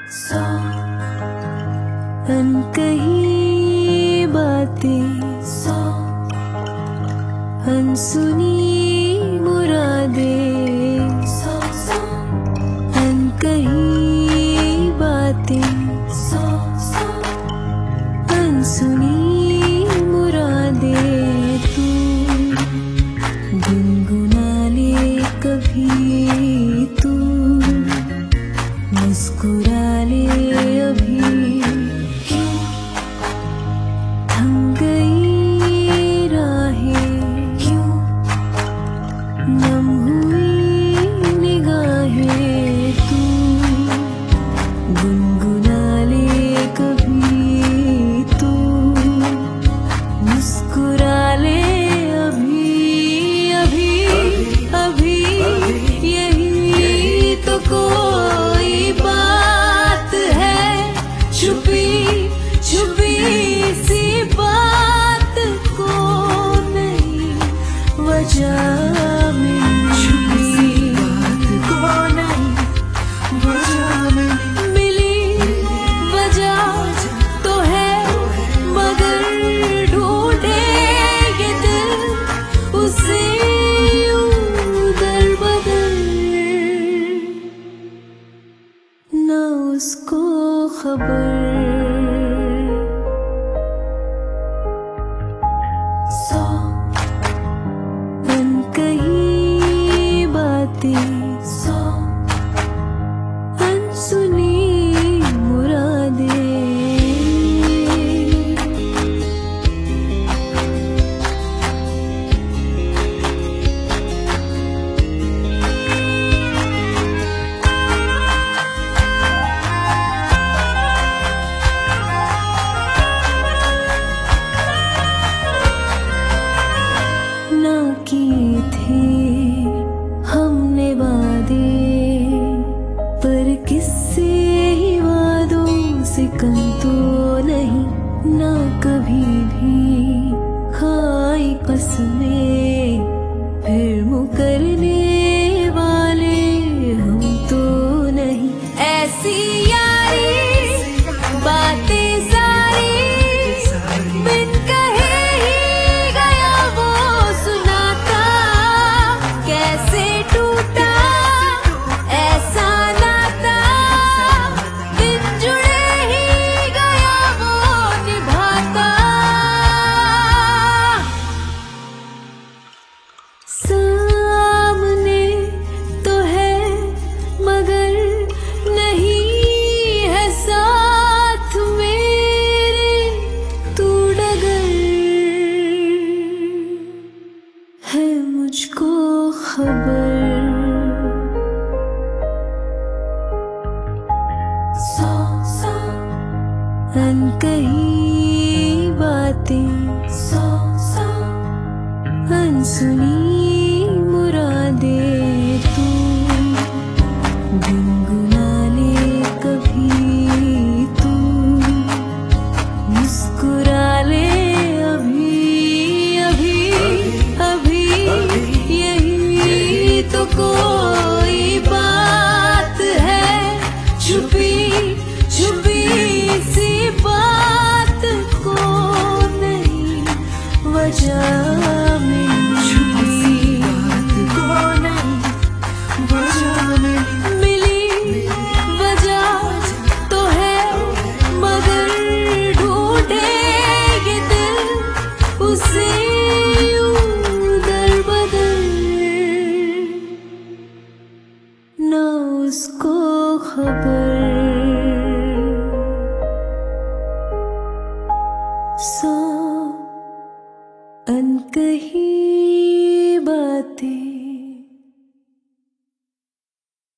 सौ अनकही बातें, सौ अनसुनी मुरादें, सौ सौ अनकही बातें, सौ सौ अनसुनी मुरादें। तू गुनगुना ले कभी, तू मुस्कुरा ले अभी। क्यों थम गई राहें, क्यों नम हुई निगाहें। तू गुनगुना ले कभी, तू मुस्कुरा ले अभी। अभी अभी यही तो कोई बात है, छुपी छुपी सी बात को नहीं वजह मिली, छुपी बात को नहीं वजह मिली। वजह तो है मगर ढूंढे ये दिल उसे दर बदर, न उसको खबर। सौ अनकही बातें, सौ अनसुनी मुरादें। ना किए थे हमने वादे, पर किससे ही वादों से कम तो नहीं। ना कभी भी खाई कसमें, फिर मुकरने वाले हम तो नहीं। ऐसी यारी बातें सारी बिन कहे ही गया वो सुनाता। कैसे टूटा ऐसा नाता, बिन जुड़े ही गया वो निभाता। सामने तो है मगर नहीं है साथ मेरे, तू डगर है मुझको खबर। सौ सौ अनकही बातें, सौ सौ अनसुनी मुरादें। तू गुनगुना ले कभी, तू मुस्कुरा ले अभी। अभी अभी यही तो कोई बात है, छुपी छुपी सी बात को नहीं वजह मिली, छुपी बात को नहीं वजह मिली। वजह तो है मगर ढूंढे ये दिल उसे दर बदर, न उसको खबर। सौ अनकही